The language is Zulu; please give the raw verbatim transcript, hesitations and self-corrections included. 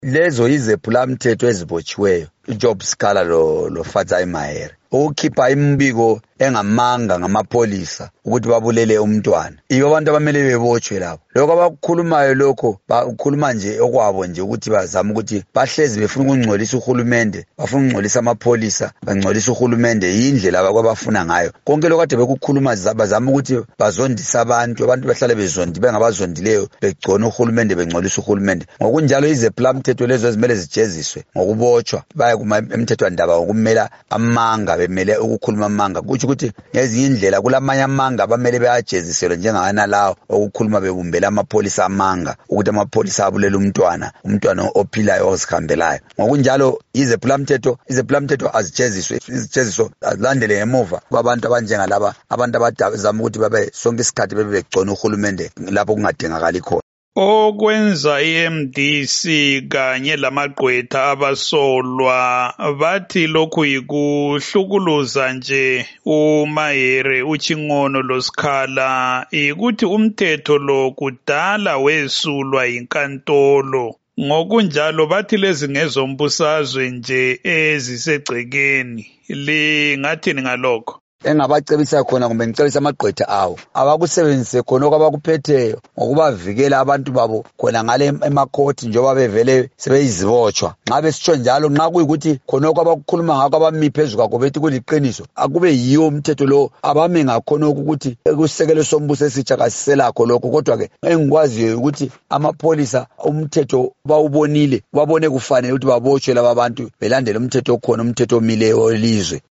lezo izephulamthetho ezibotshiweyo uJob Scala lo lo Fatsai Mahere ukukhipha imbiko engamanga ngamapholisa ukuthi babulele umntwana. Iyo abantu abamele bebotshwe lapho. Lokho abakukhulumayo lokho bakhuluma nje okwabo nje ukuthi bazama ukuthi bahlezi befuna ukungcolisa uhulumende, bafuna ukungcolisa amapholisa, bangcolisa uhulumende yindlela abakubafuna ngayo. Konke lokho kade bekukhuluma bazama ukuthi bazondisa abantu, abantu bahlale bezondi bengabazondileyo begcona uhulumende bengcolisa uhulumende. Ngokunjalo izephulamthetho lezo ezimele zijeziswe ngokubotshwa baya kuma emthethwandaba ngokumela amanga bemele ukukhuluma amanga. Kuthi ukuthi ngezinye indlela kulamanye amanga abamele beyajeziselwe njengana lawo okukhuluma bebumbela amapholisa amanga ukuthi amapholisa abulela umntwana umntwana ophilayo ozikhambelayo. Ngokunjalo izephulamthetho izephulamthetho azijeziswe izijeziso azilandele ngemuva kwabantu abanjengalaba abantu abadazama ukuthi babe sonke isikhathi bebe begcona uhulumende lapho kungadingakali khona. Okwenza i-M D C kanye lamagqwetha abasolwa bathi lokhu yikuhlukuluza nje uMahere uChingono loSkhala ukuthi umthetho lo kudala wesulwa inkantolo. Ngokunjalo bathi lezi ngezombusazwe nje ezisegcekeni. Lingathini ngalokho? Engabacebisa khona kumbe ngicebisa amagqwetha awo abakusebenzise khona okwabakuphetheyo ngokubavikela abantu babo khona ngale emakhoti njengoba bevele sebeyizibotshwa. Ngabe sitsho njalo nxa kuyikuthi khona okwabakukhuluma ngakho abami phezulu kwakho bethi kuliqiniso akube yiyo umthetho lo abame ngakhona ukuthi ekusekelo sombuso esitsha kasiselakho lokho. Kodwa ke engikwaziyo ukuthi amapholisa umthetho bawubonile babone kufanele ukuthi babotshwe laba bantu belandele umthetho okhona umthetho omileyo welizwe.